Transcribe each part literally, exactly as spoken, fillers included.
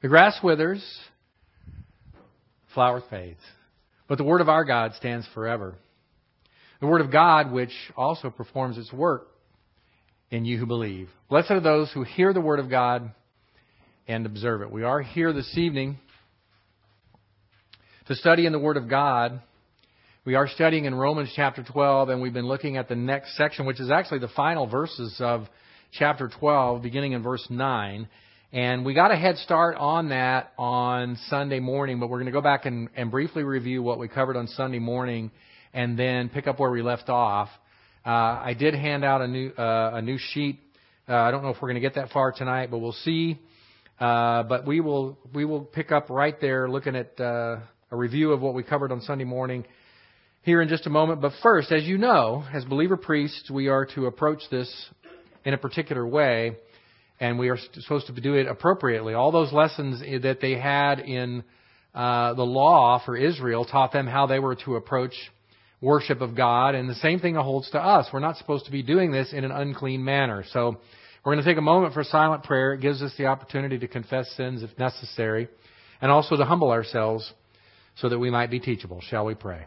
The grass withers, flower fades, but the word of our God stands forever. The word of God, which also performs its work in you who believe. Blessed are those who hear the word of God and observe it. We are here this evening to study in the word of God. We are studying in Romans chapter twelve, and we've been looking at the next section, which is actually the final verses of chapter twelve, beginning in verse nine. And we got a head start on that on Sunday morning, but we're going to go back and, and briefly review what we covered on Sunday morning and then pick up where we left off. Uh, I did hand out a new uh, a new sheet. Uh, I don't know if we're going to get that far tonight, but we'll see. Uh, but we will we will pick up right there, looking at uh, a review of what we covered on Sunday morning here in just a moment. But first, as you know, as believer priests, we are to approach this in a particular way, and we are supposed to do it appropriately. All those lessons that they had in uh, the law for Israel taught them how they were to approach worship of God, and the same thing holds to us. We're not supposed to be doing this in an unclean manner. So we're going to take a moment for silent prayer. It gives us the opportunity to confess sins if necessary, and also to humble ourselves so that we might be teachable. Shall we pray?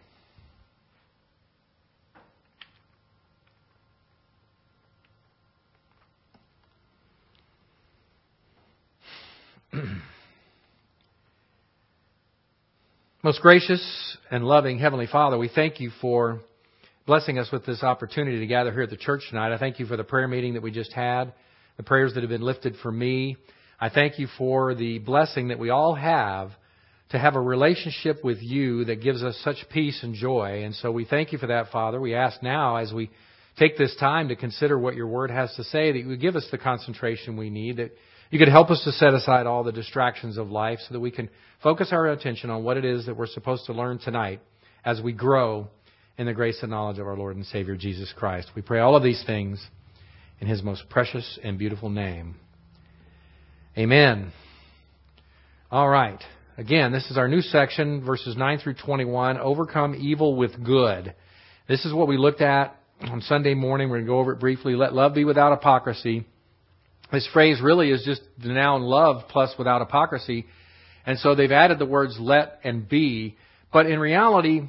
Most gracious and loving Heavenly Father, we thank you for blessing us with this opportunity to gather here at the church tonight. I thank you for the prayer meeting that we just had, the prayers that have been lifted for me. I thank you for the blessing that we all have to have a relationship with you that gives us such peace and joy. And so we thank you for that, Father. We ask now, as we take this time to consider what your word has to say, that you would give us the concentration we need, that you could help us to set aside all the distractions of life so that we can focus our attention on what it is that we're supposed to learn tonight as we grow in the grace and knowledge of our Lord and Savior, Jesus Christ. We pray all of these things in His most precious and beautiful name. Amen. All right. Again, this is our new section, verses nine through twenty-one, Overcome Evil with Good. This is what we looked at on Sunday morning. We're going to go over it briefly. Let love be without hypocrisy. This phrase really is just the noun love plus without hypocrisy. And so they've added the words let and be. But in reality,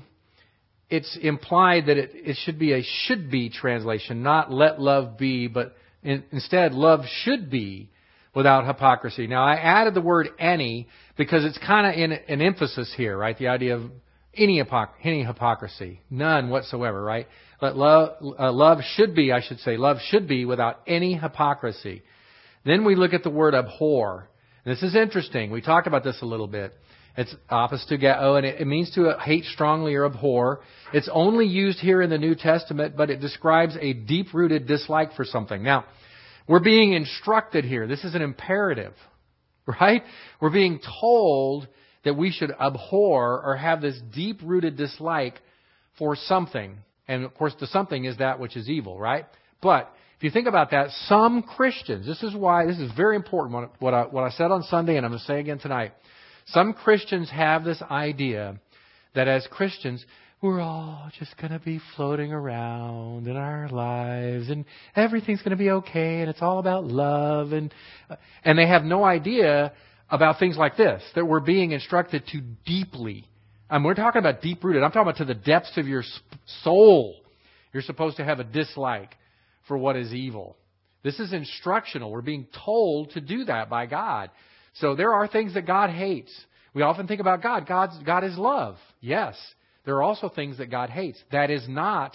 it's implied that it, it should be a should be translation, not let love be, but in, instead love should be without hypocrisy. Now, I added the word any because it's kind of in an emphasis here, right? The idea of any, hypoc- any hypocrisy, none whatsoever, right? Let love, uh, love should be, I should say, love should be without any hypocrisy. Then we look at the word abhor. This is interesting. We talked about this a little bit. It's apostugao, and it, it means to hate strongly or abhor. It's only used here in the New Testament, but it describes a deep-rooted dislike for something. Now, we're being instructed here. This is an imperative, right? We're being told that we should abhor or have this deep-rooted dislike for something. And, of course, the something is that which is evil, right? But if you think about that, some Christians, this is why, this is very important, what I, what I said on Sunday and I'm going to say again tonight. Some Christians have this idea that as Christians, we're all just going to be floating around in our lives and everything's going to be okay and it's all about love. And, and they have no idea about things like this, that we're being instructed to deeply. Um, we're talking about deep-rooted. I'm talking about to the depths of your soul. You're supposed to have a dislike for what is evil. This is instructional. We're being told to do that by God. So there are things that God hates. We often think about God. God's, God is love. Yes. There are also things that God hates. That is not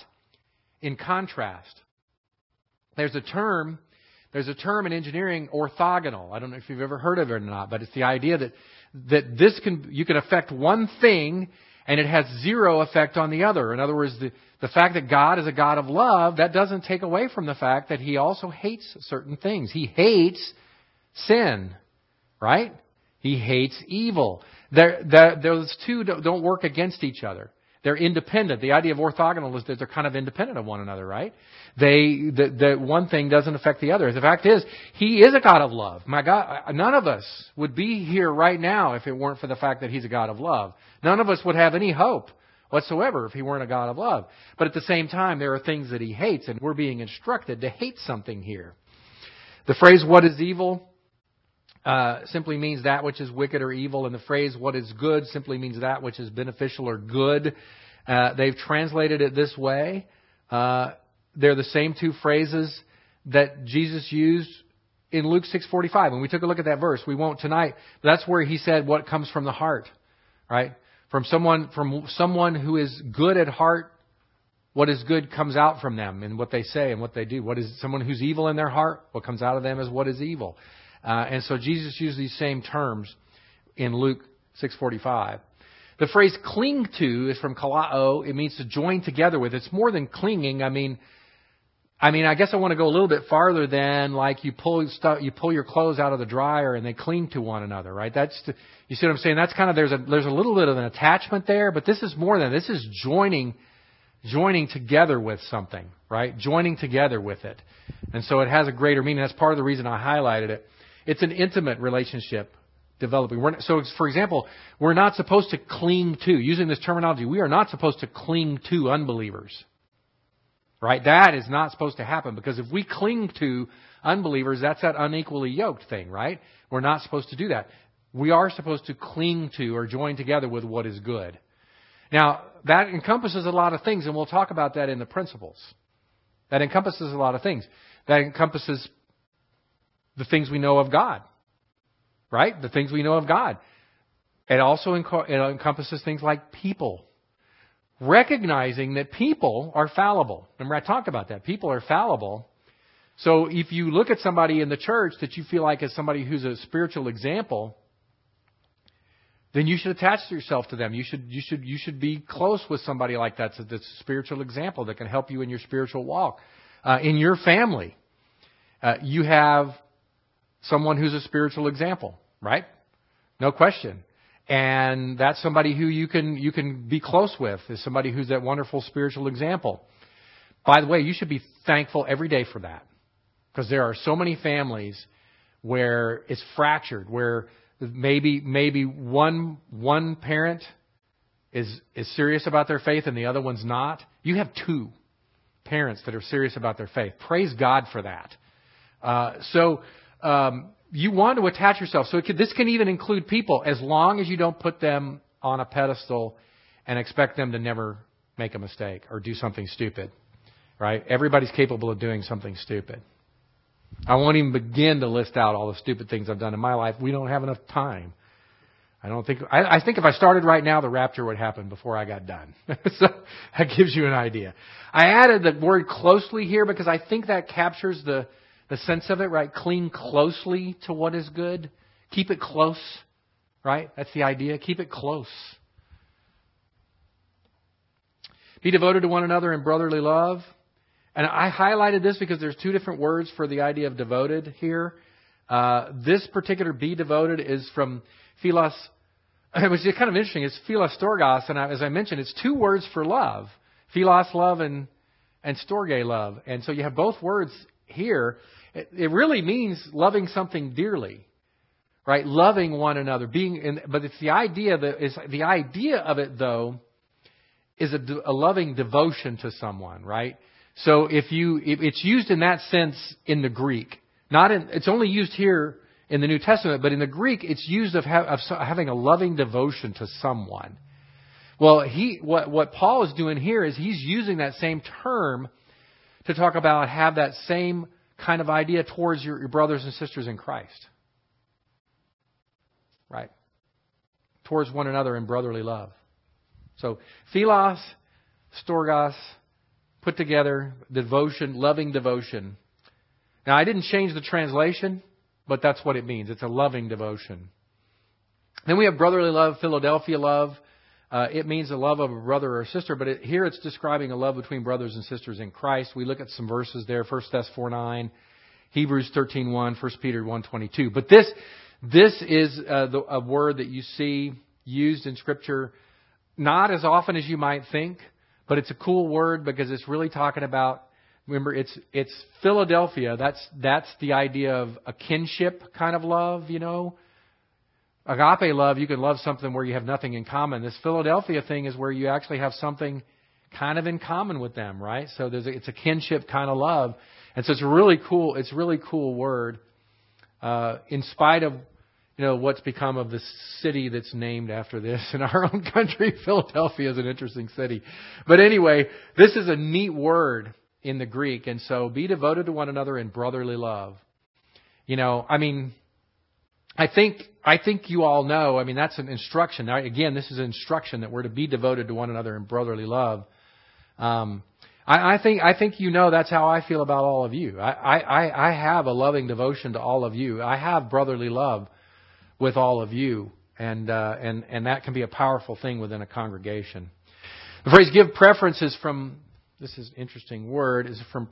in contrast. There's a term, there's a term in engineering, orthogonal. I don't know if you've ever heard of it or not, but it's the idea that, that this can, you can affect one thing and it has zero effect on the other. In other words, the, the fact that God is a God of love, that doesn't take away from the fact that He also hates certain things. He hates sin, right? He hates evil. There, there, those two don't work against each other. They're independent. The idea of orthogonal is that they're kind of independent of one another, right? They, the, the one thing doesn't affect the other. The fact is, He is a God of love. My God, none of us would be here right now if it weren't for the fact that He's a God of love. None of us would have any hope whatsoever if He weren't a God of love. But at the same time, there are things that He hates, and we're being instructed to hate something here. The phrase, what is evil? uh, simply means that which is wicked or evil, and the phrase what is good simply means that which is beneficial or good. Uh, they've translated it this way. Uh, they're the same two phrases that Jesus used in Luke six forty-five. When we took a look at that verse, we won't tonight, but that's where he said what comes from the heart, right? From someone, from someone who is good at heart, what is good comes out from them and what they say and what they do. What is someone who's evil in their heart? What comes out of them is what is evil. Uh, and so Jesus used these same terms in Luke six forty-five. The phrase cling to is from kalao. It means to join together with. It's more than clinging. I mean, I mean, I guess I want to go a little bit farther than like you pull stuff, you pull your clothes out of the dryer and they cling to one another, right? That's, to, you see what I'm saying? That's kind of, there's a, there's a little bit of an attachment there, but this is more than, this is joining, joining together with something, right? Joining together with it. And so it has a greater meaning. That's part of the reason I highlighted it. It's an intimate relationship developing. We're, so, for example, we're not supposed to cling to, using this terminology, we are not supposed to cling to unbelievers. Right? That is not supposed to happen, because if we cling to unbelievers, that's that unequally yoked thing, right? We're not supposed to do that. We are supposed to cling to or join together with what is good. Now, that encompasses a lot of things, and we'll talk about that in the principles. That encompasses a lot of things. That encompasses the things we know of God, right? The things we know of God. It also enco- it encompasses things like people. Recognizing that people are fallible. Remember, I talked about that. People are fallible. So if you look at somebody in the church that you feel like is somebody who's a spiritual example, then you should attach yourself to them. You should you should you should be close with somebody like that that's a spiritual example that can help you in your spiritual walk. Uh, in your family, uh, you have someone who's a spiritual example, right? No question. And that's somebody who you can you can be close with, is somebody who's that wonderful spiritual example. By the way, you should be thankful every day for that, because there are so many families where it's fractured, where maybe maybe one one parent is is serious about their faith and the other one's not. You have two parents that are serious about their faith. Praise God for that. Uh, so. Um, You want to attach yourself. So it could, this can even include people, as long as you don't put them on a pedestal and expect them to never make a mistake or do something stupid. Right? Everybody's capable of doing something stupid. I won't even begin to list out all the stupid things I've done in my life. We don't have enough time. I don't think, I, I think if I started right now, the rapture would happen before I got done. So that gives you an idea. I added the word closely here because I think that captures the The sense of it, right? Cling closely to what is good. Keep it close, right? That's the idea. Keep it close. Be devoted to one another in brotherly love. And I highlighted this because there's two different words for the idea of devoted here. Uh, this particular be devoted is from philos, which is kind of interesting. It's philostorgos, and as I mentioned, it's two words for love. Philos, love, and, and storge, love. And so you have both words here. It, it really means loving something dearly, right? Loving one another, being in, but it's the idea that is the idea of it though is a, a loving devotion to someone, right? So if you, if it's used in that sense in the Greek, not in, it's only used here in the New Testament, but in the Greek it's used of, ha, of having a loving devotion to someone. Well, he, what, what Paul is doing here is he's using that same term to talk about have that same kind of idea towards your, your brothers and sisters in Christ. Right? Towards one another in brotherly love. So, philos, storgos, put together, devotion, loving devotion. Now, I didn't change the translation, but that's what it means. It's a loving devotion. Then we have brotherly love, Philadelphia love. Uh, it means the love of a brother or a sister, but it, here it's describing a love between brothers and sisters in Christ. We look at some verses there, First Thessalonians four nine, Hebrews thirteen one, First Peter one twenty-two. But this this is uh, the, a word that you see used in Scripture not as often as you might think, but it's a cool word because it's really talking about, remember, it's it's Philadelphia. That's that's the idea of a kinship kind of love, you know. Agape love, you can love something where you have nothing in common. This Philadelphia thing is where you actually have something kind of in common with them, right? So there's a, it's a kinship kind of love. And so it's a really cool, it's a really cool word. Uh, in spite of you know, what's become of the city that's named after this in our own country. Philadelphia is an interesting city. But anyway, this is a neat word in the Greek. And so be devoted to one another in brotherly love. You know, I mean, I think I think you all know, I mean, that's an instruction. Now, again, this is an instruction that we're to be devoted to one another in brotherly love. Um, I, I think I think you know that's how I feel about all of you. I, I, I have a loving devotion to all of you. I have brotherly love with all of you. And, uh, and, and that can be a powerful thing within a congregation. The phrase give preference is from, this is an interesting word, is from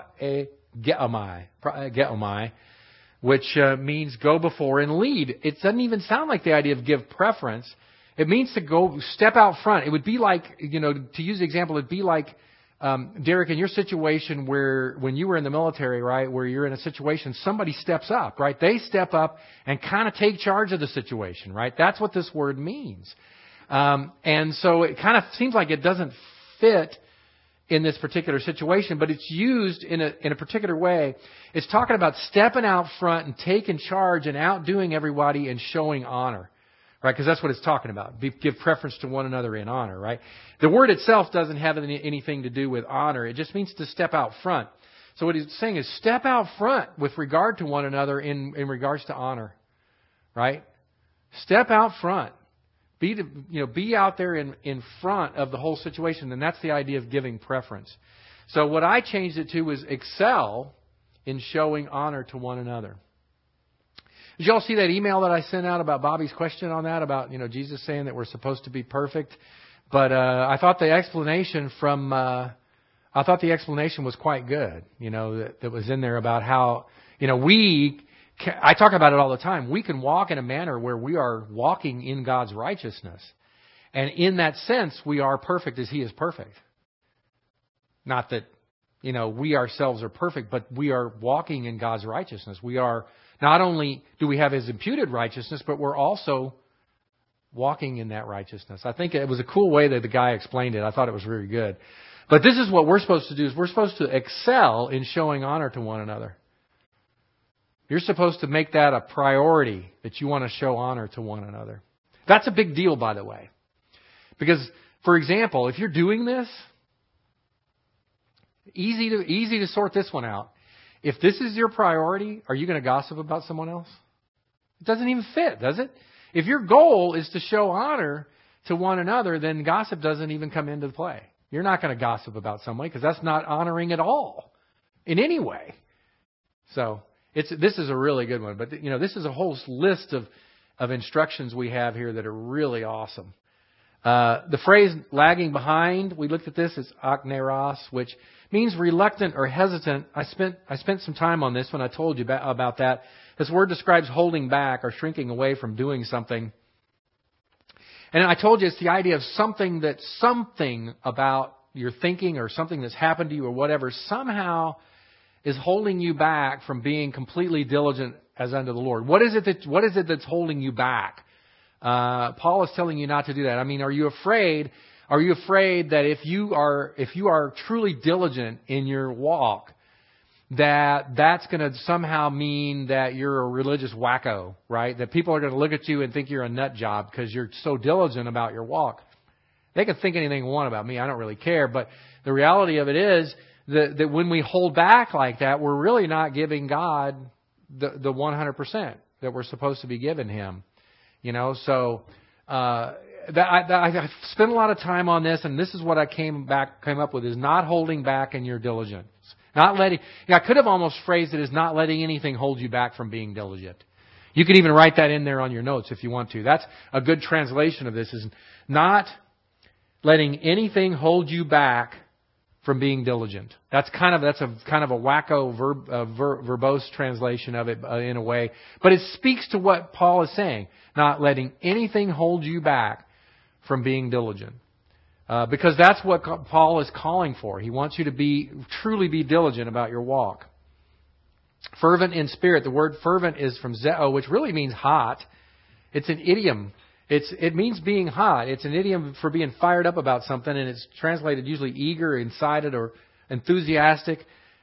praegeomai, praegeomai, which uh, means go before and lead. It doesn't even sound like the idea of give preference. It means to go step out front. It would be like, you know, to use the example, it'd be like, um, Derek, in your situation where when you were in the military, right, where you're in a situation, somebody steps up, right? They step up and kind of take charge of the situation, right? That's what this word means. Um, and so it kind of seems like it doesn't fit in this particular situation, but it's used in a in a particular way. It's talking about stepping out front and taking charge and outdoing everybody and showing honor, right? Because that's what it's talking about. Be, give preference to one another in honor, right? The word itself doesn't have any, anything to do with honor. It just means to step out front. So what he's saying is step out front with regard to one another in, in regards to honor, right? Step out front. Be, to, you know, be out there in, in front of the whole situation, and that's the idea of giving preference. So what I changed it to was excel in showing honor to one another. Did you all see that email that I sent out about Bobby's question on that, about, you know, Jesus saying that we're supposed to be perfect? But uh, I thought the explanation from, uh, I thought the explanation was quite good, you know, that, that was in there about how, you know, we... I talk about it all the time. We can walk in a manner where we are walking in God's righteousness. And in that sense, we are perfect as He is perfect. Not that, you know, we ourselves are perfect, but we are walking in God's righteousness. We are, not only do we have His imputed righteousness, but we're also walking in that righteousness. I think it was a cool way that the guy explained it. I thought it was really good. But this is what we're supposed to do, is we're supposed to excel in showing honor to one another. You're supposed to make that a priority, that you want to show honor to one another. That's a big deal, by the way. Because, for example, if you're doing this, easy to easy to sort this one out. If this is your priority, are you going to gossip about someone else? It doesn't even fit, does it? If your goal is to show honor to one another, then gossip doesn't even come into play. You're not going to gossip about somebody because that's not honoring at all in any way. So... It's, this is a really good one, but you know, this is a whole list of, of instructions we have here that are really awesome. Uh, the phrase lagging behind, we looked at this as akneros, which means reluctant or hesitant. I spent, I spent some time on this when I told you about, about that. This word describes holding back or shrinking away from doing something. And I told you it's the idea of something that something about your thinking or something that's happened to you or whatever somehow is holding you back from being completely diligent as unto the Lord. What is it that, what is it that's holding you back? Uh, Paul is telling you not to do that. I mean, are you afraid, are you afraid that if you are, if you are truly diligent in your walk, that that's going to somehow mean that you're a religious wacko, right? That people are going to look at you and think you're a nut job because you're so diligent about your walk. They can think anything they want about me. I don't really care. But the reality of it is, That, that when we hold back like that, we're really not giving God the, the one hundred percent that we're supposed to be giving Him. You know, so uh, that, I, that, I spent a lot of time on this, and this is what I came back came up with, is not holding back in your diligence. Not letting, you know, I could have almost phrased it as not letting anything hold you back from being diligent. You can even write that in there on your notes if you want to. That's a good translation of this, is not letting anything hold you back from being diligent. That's kind of that's a kind of a wacko verb, uh, ver, verbose translation of it uh, in a way, but it speaks to what Paul is saying. Not letting anything hold you back from being diligent, uh, because that's what Paul is calling for. He wants you to be truly be diligent about your walk. Fervent in spirit. The word fervent is from zeo, which really means hot. It's an idiom. It's, it means being hot. It's an idiom for being fired up about something, and it's translated usually eager, excited, or enthusiastic.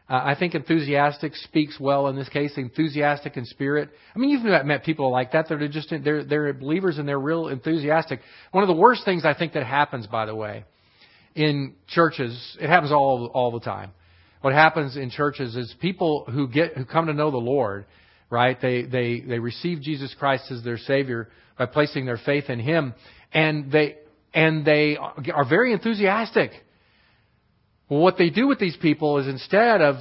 Uh, I think enthusiastic speaks well in this case. Enthusiastic in spirit. I mean, you've met people like that that are just they're they're believers and they're real enthusiastic. One of the worst things I think that happens, by the way, in churches, it happens all all the time. What happens in churches is people who get who come to know the Lord, right? They they they receive Jesus Christ as their Savior by placing their faith in Him, and they and they are very enthusiastic. Well, what they do with these people is instead of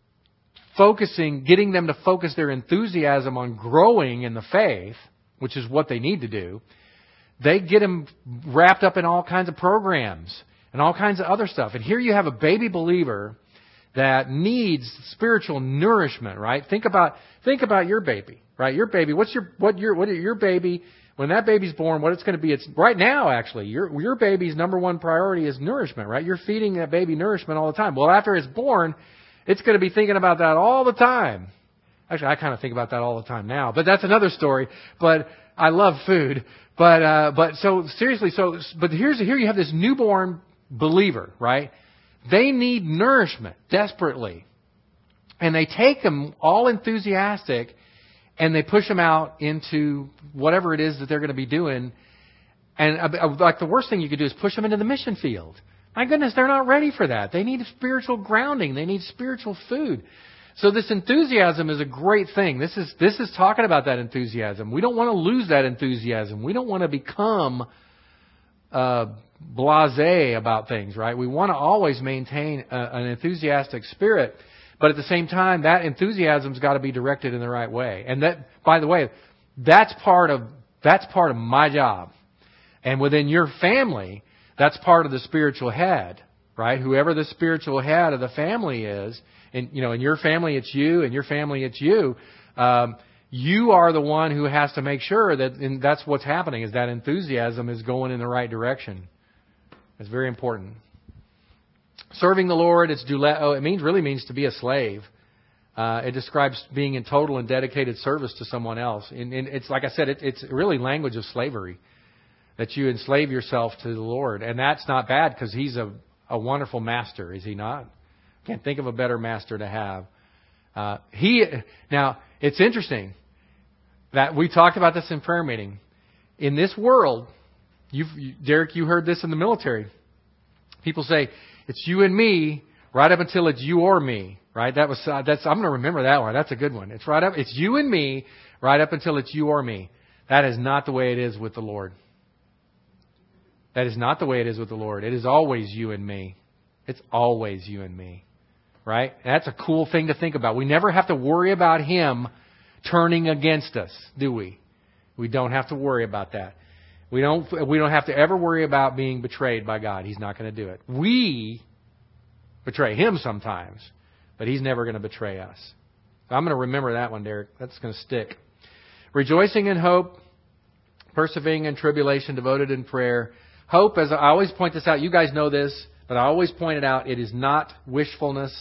focusing, getting them to focus their enthusiasm on growing in the faith, which is what they need to do, they get them wrapped up in all kinds of programs and all kinds of other stuff. And here you have a baby believer that needs spiritual nourishment, right? Think about think about your baby, right? Your baby. What's your what your what your baby? When that baby's born, what it's going to be, it's right now, actually, your your baby's number one priority is nourishment, right? You're feeding that baby nourishment all the time. Well, after it's born, it's going to be thinking about that all the time. Actually, I kind of think about that all the time now, but that's another story. But I love food. But uh, but so seriously, so but here's here you have this newborn believer, right? They need nourishment desperately, and they take them all enthusiastic. And they push them out into whatever it is that they're going to be doing. And like the worst thing you could do is push them into the mission field. My goodness, they're not ready for that. They need spiritual grounding. They need spiritual food. So this enthusiasm is a great thing. This is this is talking about that enthusiasm. We don't want to lose that enthusiasm. We don't want to become uh, blasé about things, right? We want to always maintain a, an enthusiastic spirit. But at the same time, that enthusiasm's got to be directed in the right way. And that, by the way, that's part of that's part of my job. And within your family, that's part of the spiritual head, right? Whoever the spiritual head of the family is, and you know, in your family it's you, in your family it's you. Um, you are the one who has to make sure that, and that's what's happening, is that enthusiasm is going in the right direction. It's very important. Serving the Lord, it's douleo. It means really means to be a slave. Uh, it describes being in total and dedicated service to someone else. And, and it's like I said, it, it's really language of slavery, that you enslave yourself to the Lord, and that's not bad because He's a, a wonderful master, is He not? Can't think of a better master to have. Uh, he now it's interesting that we talked about this in prayer meeting. In this world, you've you, Derek, you heard this in the military. People say, it's you and me, right up until it's you or me, right? That was uh, that's I'm going to remember that one. That's a good one. It's right up. It's you and me, right up until it's you or me. That is not the way it is with the Lord. That is not the way it is with the Lord. It is always you and me. It's always you and me, right? And that's a cool thing to think about. We never have to worry about Him turning against us, do we? We don't have to worry about that. We don't we don't have to ever worry about being betrayed by God. He's not going to do it. We betray Him sometimes, but He's never going to betray us. So I'm going to remember that one, Derek. That's going to stick. Rejoicing in hope, persevering in tribulation, devoted in prayer. Hope, as I always point this out, you guys know this, but I always point it out, it is not wishfulness.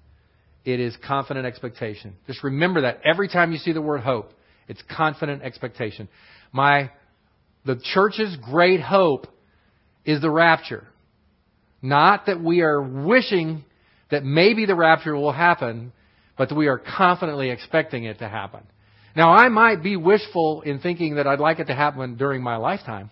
It is confident expectation. Just remember that every time you see the word hope, it's confident expectation. My The church's great hope is the rapture. Not that we are wishing that maybe the rapture will happen, but that we are confidently expecting it to happen. Now, I might be wishful in thinking that I'd like it to happen during my lifetime.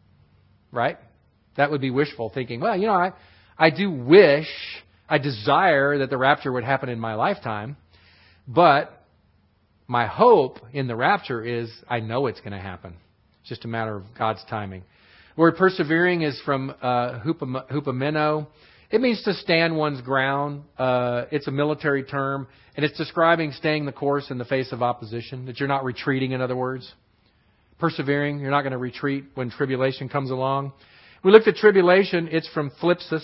Right? That would be wishful thinking. Well, you know, I, I do wish, I desire that the rapture would happen in my lifetime, but my hope in the rapture is I know it's going to happen. It's just a matter of God's timing. The word persevering is from uh, hupomeno. It means to stand one's ground. Uh, it's a military term, and it's describing staying the course in the face of opposition, that you're not retreating, in other words. Persevering, you're not going to retreat when tribulation comes along. We looked at tribulation. It's from thlipsis.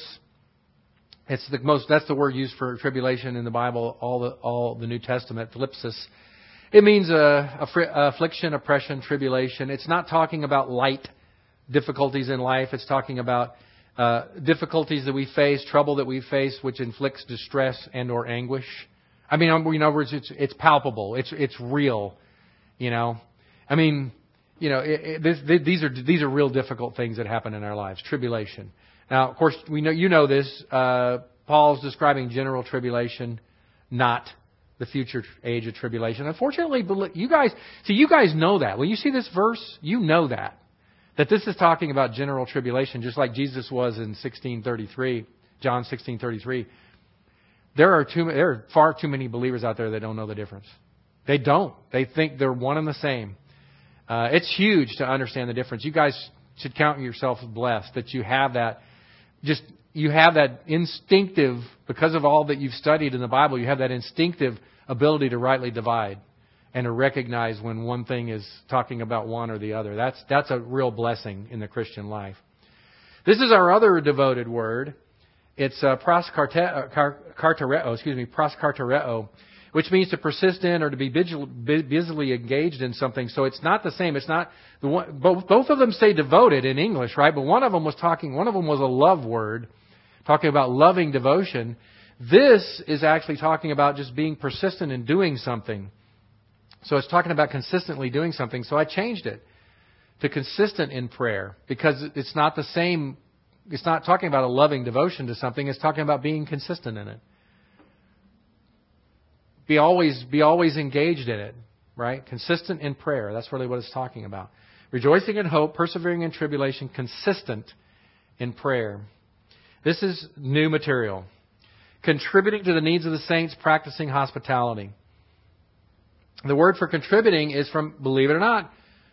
It's the most. That's the word used for tribulation in the Bible, all the all the New Testament. Thlipsis. It means uh, affliction, oppression, tribulation. It's not talking about light difficulties in life. It's talking about uh, difficulties that we face, trouble that we face, which inflicts distress and or anguish. I mean, in other words, it's it's palpable. It's it's real. You know, I mean. You know, it, it, this, these are these are real difficult things that happen in our lives. Tribulation. Now, of course, we know you know this. Uh, Paul's describing general tribulation not the future age of tribulation. Unfortunately, you guys, see, you guys know that. When you see this verse, you know that. That this is talking about general tribulation, just like Jesus was in sixteen thirty-three, John sixteen thirty-three. There are too, there are far too many believers out there that don't know the difference. They don't. They think they're one and the same. Uh, it's huge to understand the difference. You guys should count yourself blessed that you have that, just, you have that instinctive, because of all that you've studied in the Bible, you have that instinctive ability to rightly divide and to recognize when one thing is talking about one or the other. That's, that's a real blessing in the Christian life. This is our other devoted word. It's uh, proskartereo, excuse me, proskartereo, which means to persist in or to be busily engaged in something. So it's not the same. It's not the one. Both both of them say devoted in English, right? But one of them was talking. One of them was a love word, talking about loving devotion. This is actually talking about just being persistent in doing something. So it's talking about consistently doing something. So I changed it to consistent in prayer because it's not the same. It's not talking about a loving devotion to something. It's talking about being consistent in it. Be always, be always engaged in it, right? Consistent in prayer. That's really what it's talking about. Rejoicing in hope, persevering in tribulation, consistent in prayer. This is new material. Contributing to the needs of the saints, practicing hospitality. The word for contributing is from, believe it or not,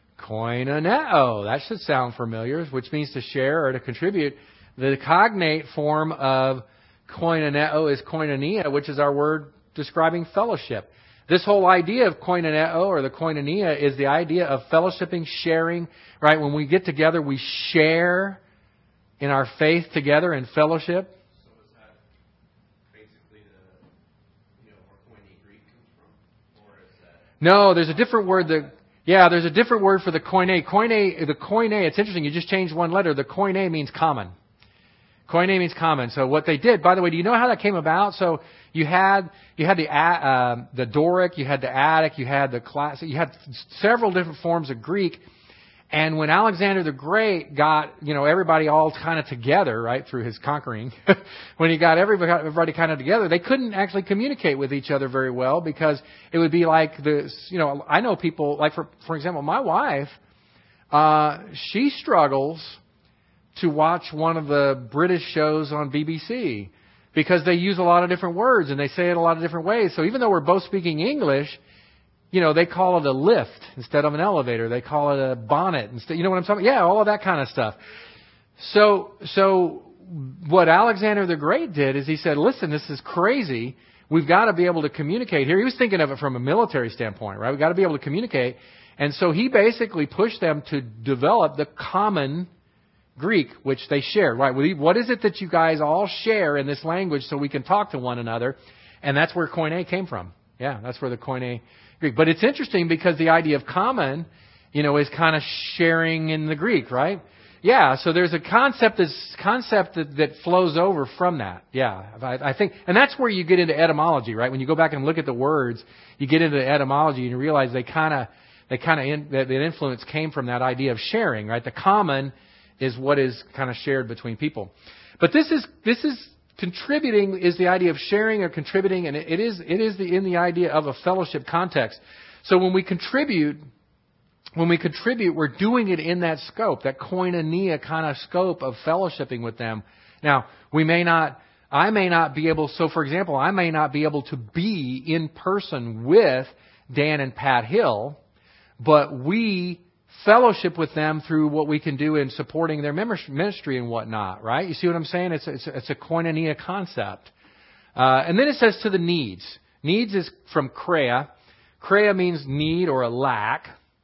koinoneo. That should sound familiar, which means to share or to contribute. The cognate form of koinoneo is koinonia, which is our word describing fellowship. This whole idea of koinoneo or the koinonia is the idea of fellowshipping, sharing, right? When we get together, we share in our faith together in fellowship. So is that basically the, you know, where koine Greek comes from? Or is that... No, there's a different word that, yeah, there's a different word for the koine. Koine, the koine, it's interesting, you just changed one letter. The koine means common. Koine means common. So what they did, by the way, do you know how that came about? So you had you had the uh, the Doric, you had the Attic, you had the classic, you had several different forms of Greek. And when Alexander the Great got, you know, everybody all kind of together, right, through his conquering, when he got everybody, everybody kind of together, they couldn't actually communicate with each other very well because it would be like this, you know, I know people, like for for example, my wife, uh, she struggles to watch one of the British shows on B B C because they use a lot of different words and they say it a lot of different ways. So even though we're both speaking English, you know, they call it a lift instead of an elevator. They call it a bonnet instead. You know what I'm talking about? Yeah, all of that kind of stuff. So, so what Alexander the Great did is he said, listen, this is crazy. We've got to be able to communicate here. He was thinking of it from a military standpoint, right? We've got to be able to communicate. And so he basically pushed them to develop the common Greek, which they shared, right? What is it that you guys all share in this language so we can talk to one another? And that's where koine came from. Yeah, that's where the koine Greek. But it's interesting because the idea of common, you know, is kind of sharing in the Greek, right? Yeah, so there's a concept that's concept that, that flows over from that. Yeah, I, I think, and that's where you get into etymology, right? When you go back and look at the words, you get into the etymology and you realize they kind of, they kind of, in, that the influence came from that idea of sharing, right? The common is what is kind of shared between people. But this is this is contributing is the idea of sharing or contributing, and it is it is the in the idea of a fellowship context. So when we contribute, when we contribute, we're doing it in that scope, that koinonia kind of scope of fellowshipping with them. Now, we may not, I may not be able, so for example, I may not be able to be in person with Dan and Pat Hill, but we fellowship with them through what we can do in supporting their ministry and whatnot, right? You see what I'm saying? It's a, it's a, it's a koinonia concept. Uh, and then it says to the needs. Needs is from krea. Krea means need or a lack.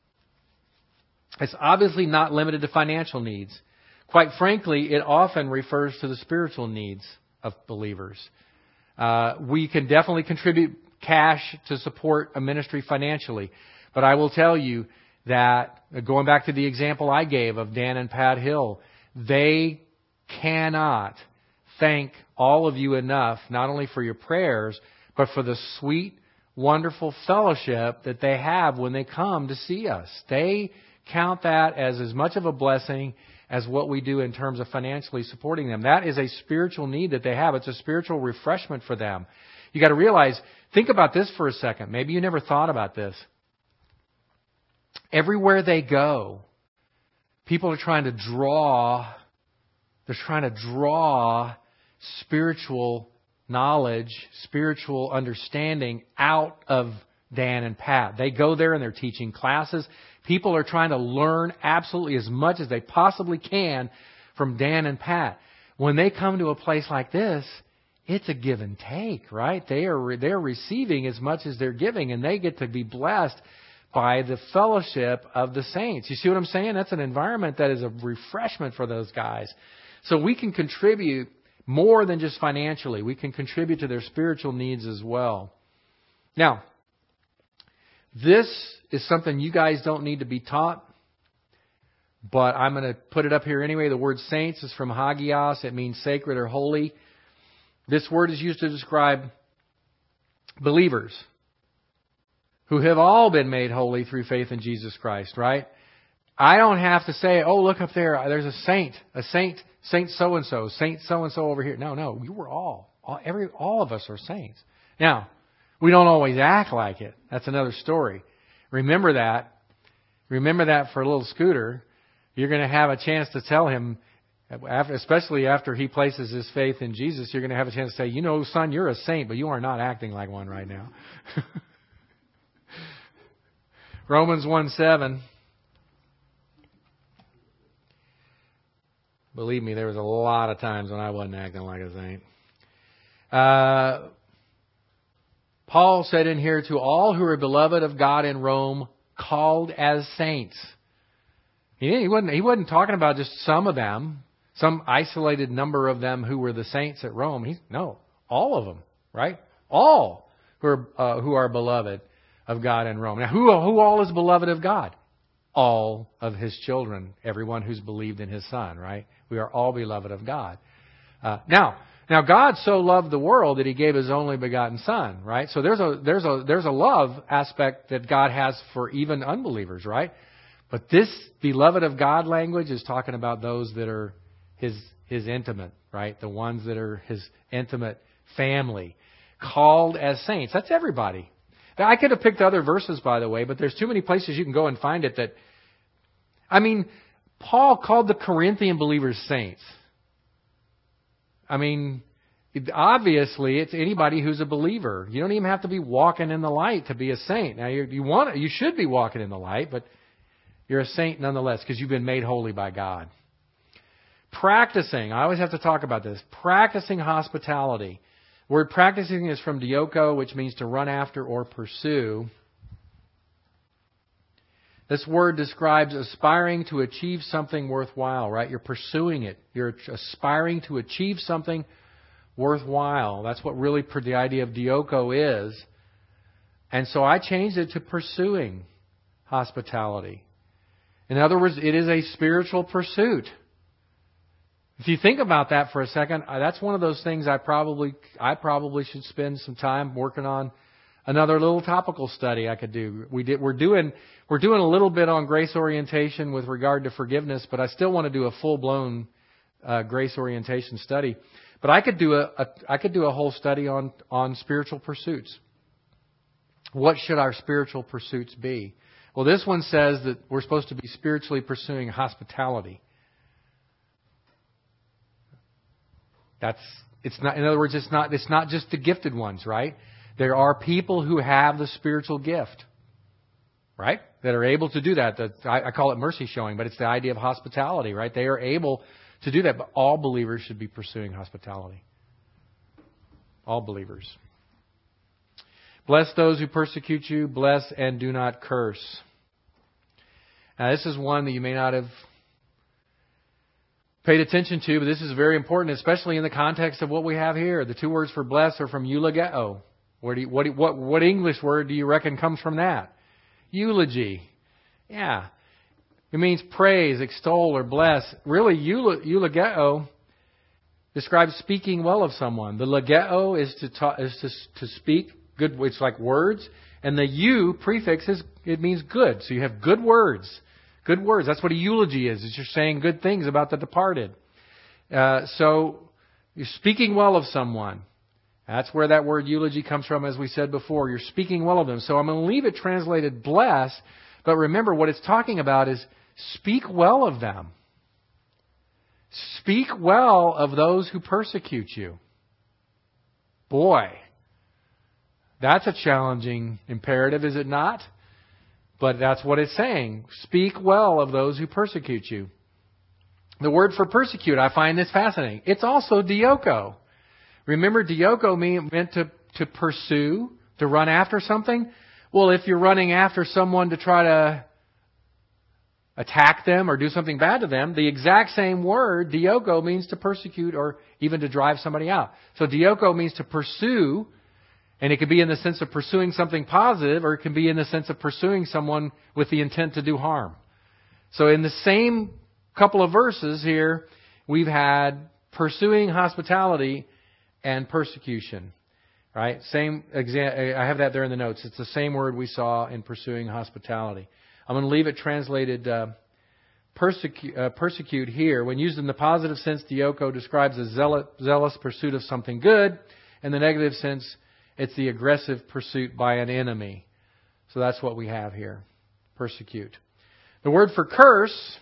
It's obviously not limited to financial needs. Quite frankly, it often refers to the spiritual needs of believers. Uh, we can definitely contribute cash to support a ministry financially. But I will tell you that, going back to the example I gave of Dan and Pat Hill, they cannot thank all of you enough, not only for your prayers, but for the sweet, wonderful fellowship that they have when they come to see us. They count that as as much of a blessing as what we do in terms of financially supporting them. That is a spiritual need that they have. It's a spiritual refreshment for them. You got to realize, think about this for a second. Maybe you never thought about this. Everywhere they go, people are trying to draw, they're trying to draw spiritual knowledge, spiritual understanding out of Dan and Pat. They go there and they're teaching classes. People are trying to learn absolutely as much as they possibly can from Dan and Pat. When they come to a place like this, it's a give and take, right? They are they're receiving as much as they're giving, and they get to be blessed by the fellowship of the saints. You see what I'm saying? That's an environment that is a refreshment for those guys. So we can contribute more than just financially. We can contribute to their spiritual needs as well. Now, this is something you guys don't need to be taught, but I'm going to put it up here anyway. The word saints is from hagios. It means sacred or holy. This word is used to describe believers who have all been made holy through faith in Jesus Christ, right? I don't have to say, oh, look up there, there's a saint, a saint, Saint so-and-so, Saint so-and-so over here. No, no, we were all, all, every, all of us are saints. Now, we don't always act like it. That's another story. Remember that. Remember that for a little Scooter. You're going to have a chance to tell him, especially after he places his faith in Jesus, you're going to have a chance to say, you know, son, you're a saint, but you are not acting like one right now. Romans one seven. Believe me, there was a lot of times when I wasn't acting like a saint. Uh, Paul said in here, to all who are beloved of God in Rome, called as saints. He, he wasn't, he wasn't talking about just some of them, some isolated number of them who were the saints at Rome. He, no, all of them, right? All who are, uh, who are beloved of God in Rome. Now, who, who all is beloved of God? All of His children, everyone who's believed in His Son, right? We are all beloved of God. Uh, now, now God so loved the world that He gave His only begotten Son, right? So there's a there's a there's a love aspect that God has for even unbelievers, right? But this beloved of God language is talking about those that are His His intimate, right? The ones that are His intimate family, called as saints. That's everybody. Now, I could have picked other verses, by the way, but there's too many places you can go and find it that, I mean, Paul called the Corinthian believers saints. I mean, obviously, it's anybody who's a believer. You don't even have to be walking in the light to be a saint. Now, you, you want, you should be walking in the light, but you're a saint nonetheless because you've been made holy by God. Practicing, I always have to talk about this. Practicing hospitality. The word practicing is from dioko, which means to run after or pursue. This word describes aspiring to achieve something worthwhile, right? You're pursuing it. You're aspiring to achieve something worthwhile. That's what really the idea of dioko is. And so I changed it to pursuing hospitality. In other words, it is a spiritual pursuit. If you think about that for a second, that's one of those things I probably I probably should spend some time working on. Another little topical study I could do. We did. We're doing. We're doing a little bit on grace orientation with regard to forgiveness, but I still want to do a full blown uh, grace orientation study. But I could do a, a. I could do a whole study on on spiritual pursuits. What should our spiritual pursuits be? Well, this one says that we're supposed to be spiritually pursuing hospitality. That's. It's not. In other words, it's not. It's not just the gifted ones, right? There are people who have the spiritual gift, right? That are able to do that. That I, I call it mercy showing, but it's the idea of hospitality, right? They are able to do that, but all believers should be pursuing hospitality. All believers. Bless those who persecute you. Bless and do not curse. Now, this is one that you may not have paid attention to, but this is very important, especially in the context of what we have here. The two words for bless are from eulogeo. Where do you, what, what, what English word do you reckon comes from that? Eulogy. Yeah. It means praise, extol, or bless. Really, eulogeo describes speaking well of someone. The logeo is to talk, is to, to speak good. It's like words. And the eu prefix is, it means good. So you have good words. Good words. That's what a eulogy is. It's you're saying good things about the departed. Uh, so you're speaking well of someone. That's where that word eulogy comes from, as we said before. You're speaking well of them. So I'm going to leave it translated bless, but remember what it's talking about is speak well of them. Speak well of those who persecute you. Boy, that's a challenging imperative, is it not? But that's what it's saying. Speak well of those who persecute you. The word for persecute, I find this fascinating. It's also dioko. Remember, dioko meant to, to pursue, to run after something. Well, if you're running after someone to try to attack them or do something bad to them, the exact same word, dioko, means to persecute or even to drive somebody out. So dioko means to pursue, and it could be in the sense of pursuing something positive, or it can be in the sense of pursuing someone with the intent to do harm. So in the same couple of verses here, we've had pursuing hospitality and persecution. Right? Same exa- I have that there in the notes. It's the same word we saw in pursuing hospitality. I'm going to leave it translated uh, persecute, uh, persecute here. When used in the positive sense, dioko describes a zealous, zealous pursuit of something good. In the negative sense, it's the aggressive pursuit by an enemy. So that's what we have here. Persecute. The word for curse,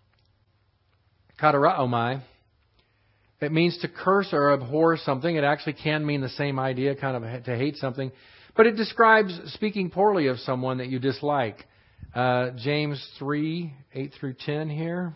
kataraomai, it means to curse or abhor something. It actually can mean the same idea, kind of to hate something. But it describes speaking poorly of someone that you dislike. Uh, James three, eight through ten here.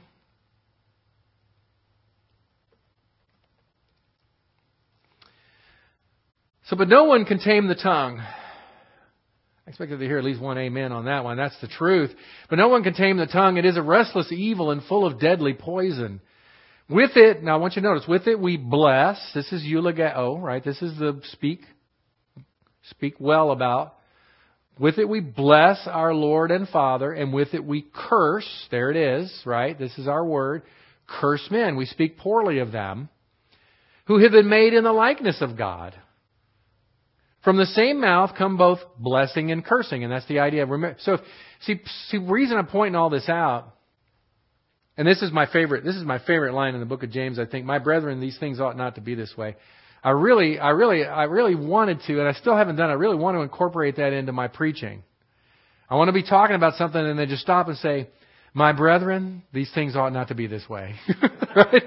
So, but no one can tame the tongue. I expected to hear at least one amen on that one. That's the truth. But no one can tame the tongue. It is a restless evil and full of deadly poison. With it, now I want you to notice, with it we bless. This is eulogeo, right? This is the speak, speak well about. With it we bless our Lord and Father, and with it we curse. There it is, right? This is our word. Curse men. We speak poorly of them, who have been made in the likeness of God. From the same mouth come both blessing and cursing, and that's the idea. So, see, see, the reason I'm pointing all this out, and this is my favorite. This is my favorite line in the book of James. I think, my brethren, these things ought not to be this way. I really, I really, I really wanted to, and I still haven't done it. I really want to incorporate that into my preaching. I want to be talking about something and then just stop and say, my brethren, these things ought not to be this way. Right?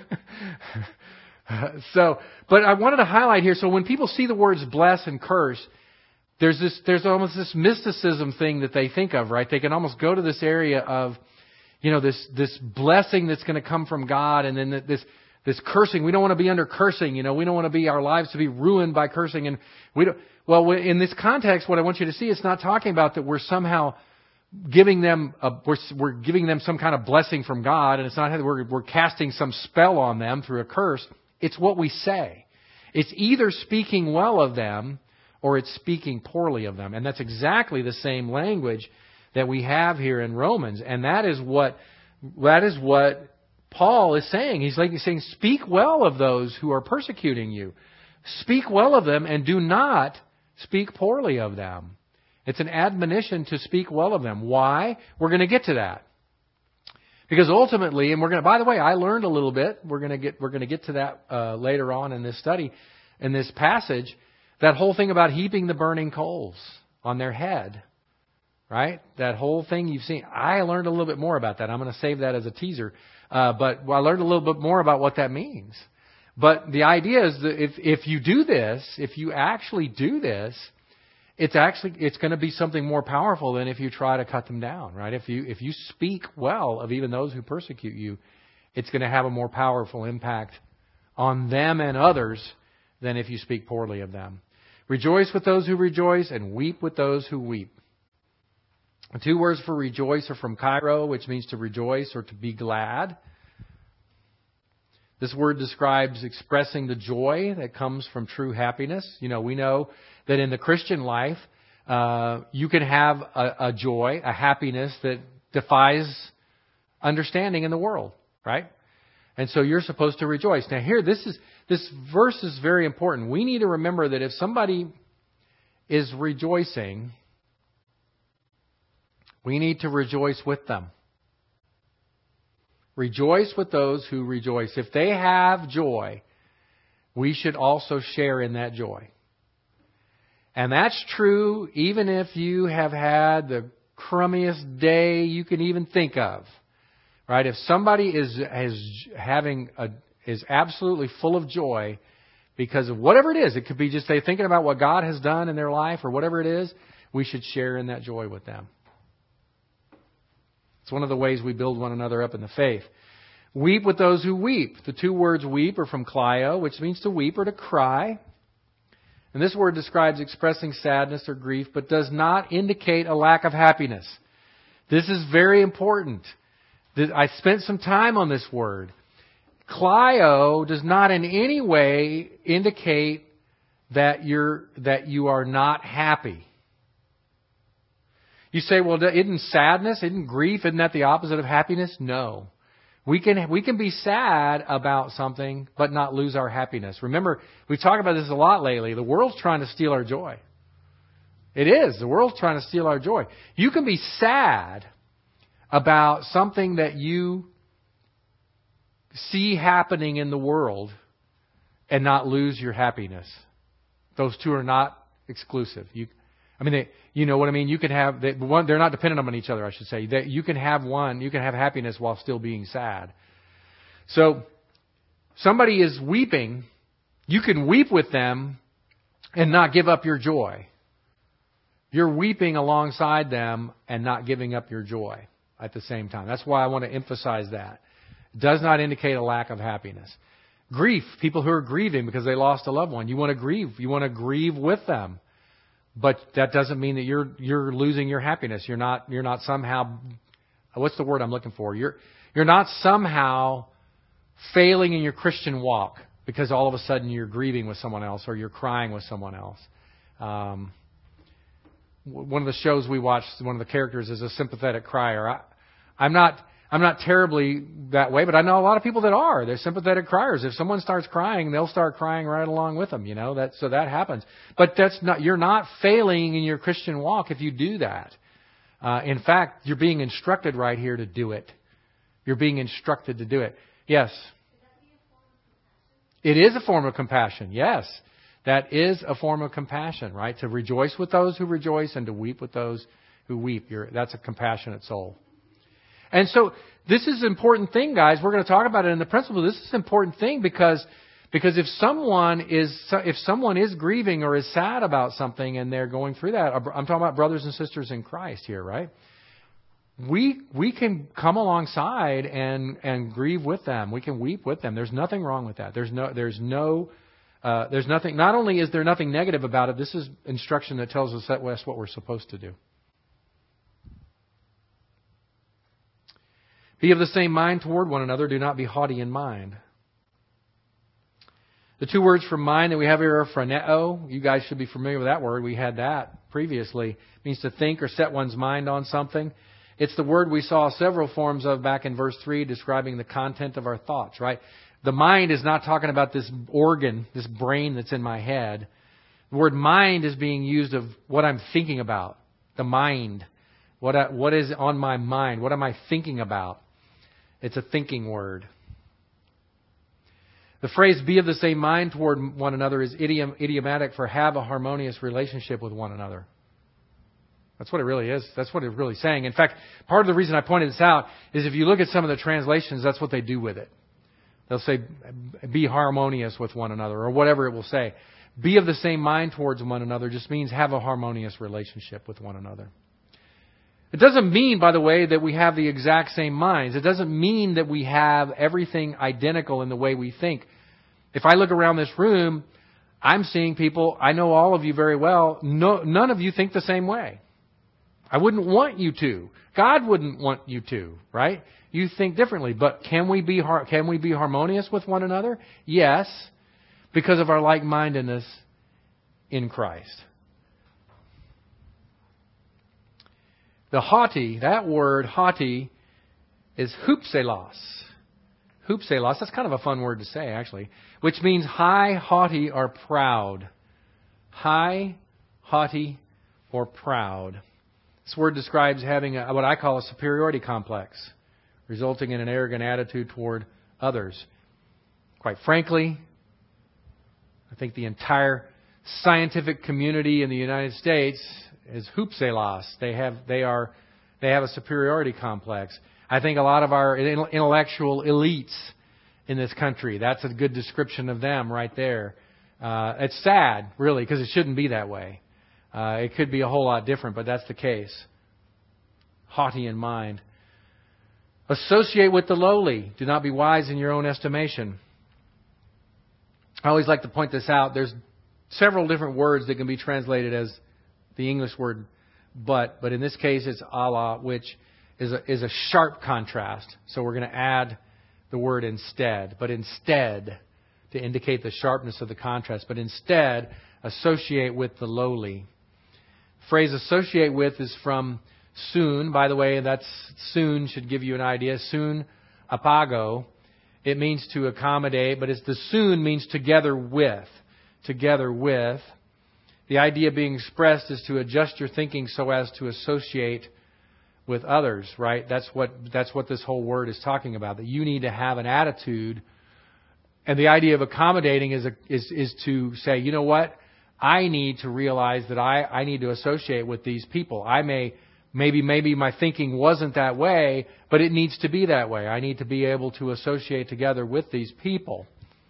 So, but I wanted to highlight here. So when people see the words bless and curse, there's this, there's almost this mysticism thing that they think of, right? They can almost go to this area of, you know, this, this blessing that's going to come from God, and then this, this cursing. We don't want to be under cursing. You know, we don't want to be, our lives to be ruined by cursing. And we don't, well, in this context, what I want you to see, it's not talking about that we're somehow giving them, a, we're, we're giving them some kind of blessing from God. And it's not that we're, we're casting some spell on them through a curse. It's what we say. It's either speaking well of them or it's speaking poorly of them. And that's exactly the same language that we have here in Romans. And that is what, that is what Paul is saying. He's like he's saying, speak well of those who are persecuting you. Speak well of them and do not speak poorly of them. It's an admonition to speak well of them. Why? We're going to get to that. Because ultimately, and we're going to, by the way, I learned a little bit. We're going to get, we're going to get to that uh, later on in this study, in this passage. That whole thing about heaping the burning coals on their head, right? That whole thing you've seen. I learned a little bit more about that. I'm going to save that as a teaser. Uh, but I learned a little bit more about what that means. But the idea is that if if you do this, if you actually do this, it's actually it's going to be something more powerful than if you try to cut them down, right? If you if you speak well of even those who persecute you, it's going to have a more powerful impact on them and others than if you speak poorly of them. Rejoice with those who rejoice and weep with those who weep. The two words for rejoice are from kairo, which means to rejoice or to be glad. This word describes expressing the joy that comes from true happiness. You know, we know that in the Christian life, uh, you can have a, a joy, a happiness that defies understanding in the world, right? And so you're supposed to rejoice. Now here, this is this verse is very important. We need to remember that if somebody is rejoicing, we need to rejoice with them. Rejoice with those who rejoice. If they have joy, we should also share in that joy. And that's true even if you have had the crummiest day you can even think of. Right? If somebody is is having a is absolutely full of joy because of whatever it is, it could be just they thinking about what God has done in their life or whatever it is, we should share in that joy with them. It's one of the ways we build one another up in the faith. Weep with those who weep. The two words weep are from kleio, which means to weep or to cry. And this word describes expressing sadness or grief, but does not indicate a lack of happiness. This is very important. I spent some time on this word. Kleio does not in any way indicate that you're that you are not happy. You say, well, isn't sadness, isn't grief, isn't that the opposite of happiness? No. We can we can be sad about something, but not lose our happiness. Remember, we've talked about this a lot lately. The world's trying to steal our joy. It is. The world's trying to steal our joy. You can be sad about something that you see happening in the world and not lose your happiness. Those two are not exclusive. You, I mean, they, you know what I mean? You can have, they, one, they're not dependent on each other, I should say. That you can have one, you can have happiness while still being sad. So, somebody is weeping, you can weep with them and not give up your joy. You're weeping alongside them and not giving up your joy at the same time. That's why I want to emphasize that. It does not indicate a lack of happiness. Grief, people who are grieving because they lost a loved one. You want to grieve. You want to grieve with them. But that doesn't mean that you're you're losing your happiness. You're not you're not somehow, what's the word I'm looking for? You're you're not somehow failing in your Christian walk because all of a sudden you're grieving with someone else or you're crying with someone else. Um, one of the shows we watched, one of the characters is a sympathetic crier. I, I'm not I'm not terribly that way, but I know a lot of people that are. They're sympathetic criers. If someone starts crying, they'll start crying right along with them. You know that, so that happens. But that's not. You're not failing in your Christian walk if you do that. Uh, in fact, you're being instructed right here to do it. You're being instructed to do it. Yes. It is a form of compassion. Yes, that is a form of compassion. Right, to rejoice with those who rejoice and to weep with those who weep. You're, that's a compassionate soul. And so this is an important thing, guys. We're going to talk about it in the principle. This is an important thing because because if someone is if someone is grieving or is sad about something and they're going through that, I'm talking about brothers and sisters in Christ here, right? We we can come alongside and and grieve with them. We can weep with them. There's nothing wrong with that. There's no there's no uh, there's nothing. Not only is there nothing negative about it, this is instruction that tells us that that's what we're supposed to do. Be of the same mind toward one another. Do not be haughty in mind. The two words for mind that we have here are phroneo. You guys should be familiar with that word. We had that previously. It means to think or set one's mind on something. It's the word we saw several forms of back in verse three, describing the content of our thoughts, right? The mind is not talking about this organ, this brain that's in my head. The word mind is being used of what I'm thinking about. The mind. What I, what is on my mind? What am I thinking about? It's a thinking word. The phrase be of the same mind toward one another is idiom, idiomatic for have a harmonious relationship with one another. That's what it really is. That's what it's really saying. In fact, part of the reason I pointed this out is if you look at some of the translations, that's what they do with it. They'll say be harmonious with one another or whatever it will say. Be of the same mind towards one another just means have a harmonious relationship with one another. It doesn't mean, by the way, that we have the exact same minds. It doesn't mean that we have everything identical in the way we think. If I look around this room, I'm seeing people, I know all of you very well, no, none of you think the same way. I wouldn't want you to. God wouldn't want you to, right? You think differently. But can we be can we be harmonious with one another? Yes, because of our like-mindedness in Christ. The haughty, that word haughty, is hupselos. Hupselos, that's kind of a fun word to say, actually, which means high, haughty, or proud. High, haughty, or proud. This word describes having a, what I call a superiority complex, resulting in an arrogant attitude toward others. Quite frankly, think the entire scientific community in the United States is hoopselos. They have they are they have a superiority complex. I think a lot of our intellectual elites in this country, that's a good description of them right there. Uh, it's sad, really, because it shouldn't be that way. Uh, it could be a whole lot different, but that's the case. Haughty in mind. Associate with the lowly. Do not be wise in your own estimation. I always like to point this out. There's several different words that can be translated as the English word but, but in this case it's Allah, which is a, is a sharp contrast. So we're going to add the word instead. But instead, to indicate the sharpness of the contrast. But instead, associate with the lowly. Phrase associate with is from soon. By the way, that's soon should give you an idea. Soon apago. It means to accommodate, but it's the soon means together with. Together with. The idea being expressed is to adjust your thinking so as to associate with others, right? That's what that's what this whole word is talking about. That you need to have an attitude. And the idea of accommodating is a, is is to say, you know what? I need to realize that I, I need to associate with these people. I may maybe maybe my thinking wasn't that way, but it needs to be that way. I need to be able to associate together with these people.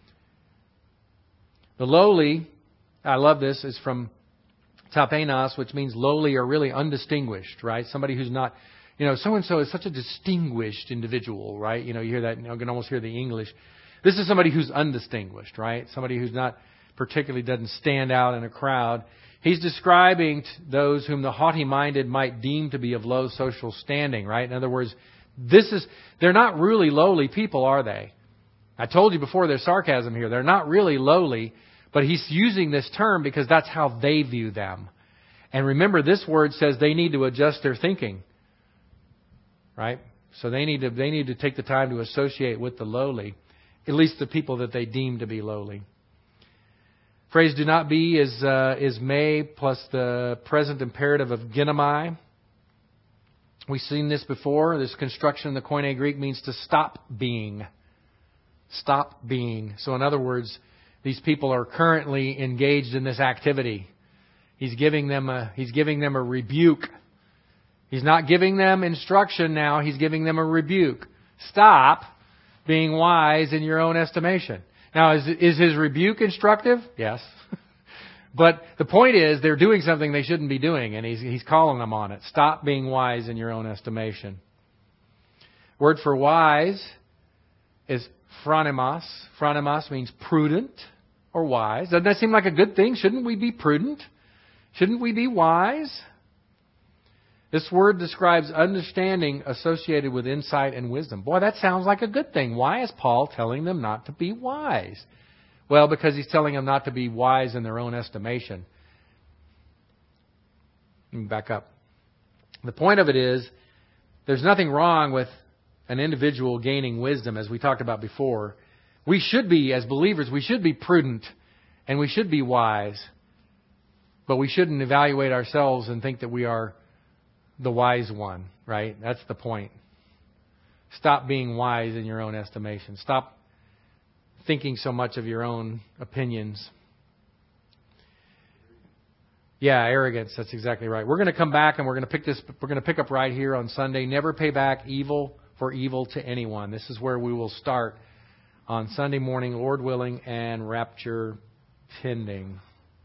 The lowly, I love this, is from tapenos, which means lowly or really undistinguished, right? Somebody who's not, you know, so-and-so is such a distinguished individual, right? You know, you hear that, you know, you can almost hear the English. This is somebody who's undistinguished, right? Somebody who's not particularly doesn't stand out in a crowd. He's describing those whom the haughty-minded might deem to be of low social standing, right? In other words, this is, they're not really lowly people, are they? I told you before there's sarcasm here. They're not really lowly. But he's using this term because that's how they view them. And remember, this word says they need to adjust their thinking. Right? So they need to they need to take the time to associate with the lowly. At least the people that they deem to be lowly. Phrase do not be is, uh, is may plus the present imperative of ginomai. We've seen this before. This construction in the Koine Greek means to stop being. Stop being. So in other words, these people are currently engaged in this activity. He's giving them a, he's giving them a rebuke. He's not giving them instruction now. He's giving them a rebuke. Stop being wise in your own estimation. Now, is, is his rebuke instructive? Yes. But the point is, they're doing something they shouldn't be doing, and he's, he's calling them on it. Stop being wise in your own estimation. Word for wise is phronimos. Phronimos means prudent or wise. Doesn't that seem like a good thing? Shouldn't we be prudent? Shouldn't we be wise? This word describes understanding associated with insight and wisdom. Boy, that sounds like a good thing. Why is Paul telling them not to be wise? Well, because he's telling them not to be wise in their own estimation. Let me back up. The point of it is, there's nothing wrong with an individual gaining wisdom, as we talked about before. We should be, as believers, we should be prudent and we should be wise. But we shouldn't evaluate ourselves and think that we are the wise one, right? That's the point. Stop being wise in your own estimation. Stop thinking so much of your own opinions. Yeah, arrogance. That's exactly right. We're going to come back and we're going to pick this. We're going to pick up right here on Sunday. Never pay back evil for evil to anyone. This is where we will start on Sunday morning, Lord willing, and rapture pending.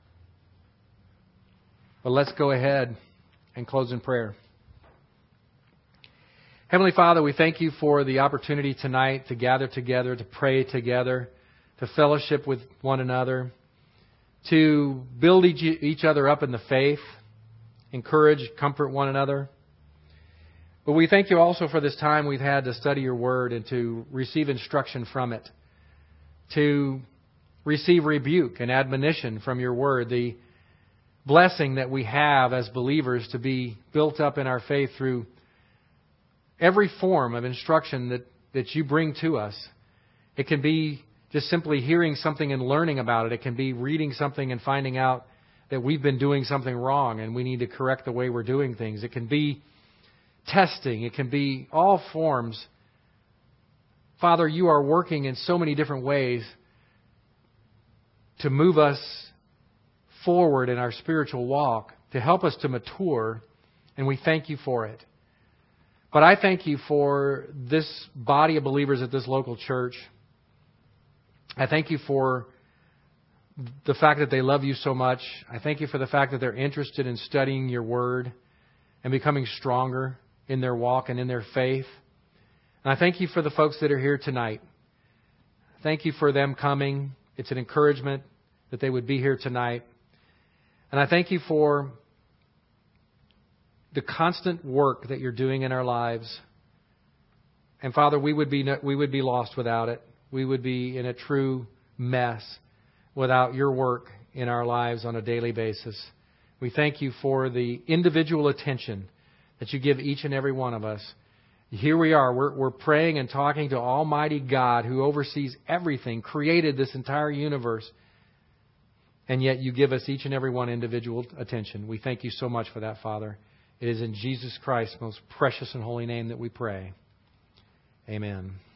But let's go ahead and close in prayer. Heavenly Father, we thank you for the opportunity tonight to gather together, to pray together, to fellowship with one another, to build each, each other up in the faith, encourage, comfort one another. But we thank you also for this time we've had to study your word and to receive instruction from it, to receive rebuke and admonition from your word, the blessing that we have as believers to be built up in our faith through every form of instruction that, that you bring to us. It can be just simply hearing something and learning about it. It can be reading something and finding out that we've been doing something wrong and we need to correct the way we're doing things. It can be testing. It can be all forms. Father, you are working in so many different ways to move us forward in our spiritual walk, to help us to mature, and we thank you for it. But I thank you for this body of believers at this local church. I thank you for the fact that they love you so much. I thank you for the fact that they're interested in studying your word and becoming stronger in their walk and in their faith. And I thank you for the folks that are here tonight. Thank you for them coming. It's an encouragement that they would be here tonight. And I thank you for the constant work that you're doing in our lives. And Father, we would be we would be lost without it. We would be in a true mess without your work in our lives on a daily basis. We thank you for the individual attention that you give each and every one of us. Here we are. We're, we're praying and talking to Almighty God who oversees everything, created this entire universe. And yet you give us each and every one individual attention. We thank you so much for that, Father. It is in Jesus Christ's most precious and holy name that we pray. Amen.